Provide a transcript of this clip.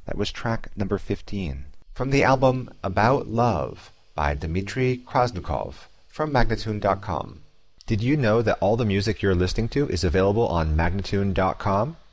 That was track number 15 from the album About Love by Dmitry Krasnikov from Magnatune.com. Did you know that all the music you're listening to is available on Magnatune.com?